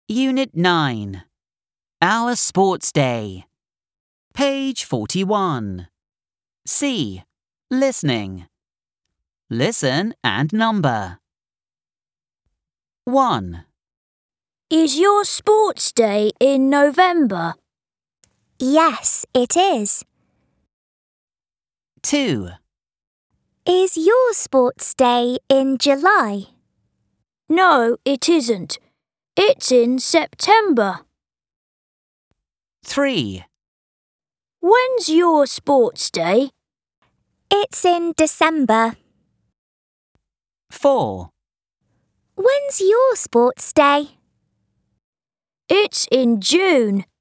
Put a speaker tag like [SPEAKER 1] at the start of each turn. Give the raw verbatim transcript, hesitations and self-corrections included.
[SPEAKER 1] Unit nine. Our Sports Day. Page forty-one. C. Listening. Listen and number. one.
[SPEAKER 2] Is your sports day in November?
[SPEAKER 3] Yes, it is.
[SPEAKER 1] two.
[SPEAKER 3] Is your sports day in July?
[SPEAKER 2] No, it isn't. It's in September.
[SPEAKER 1] three.
[SPEAKER 2] When's your sports day?
[SPEAKER 3] It's in December.
[SPEAKER 1] four.
[SPEAKER 3] When's your sports day?
[SPEAKER 2] It's in June.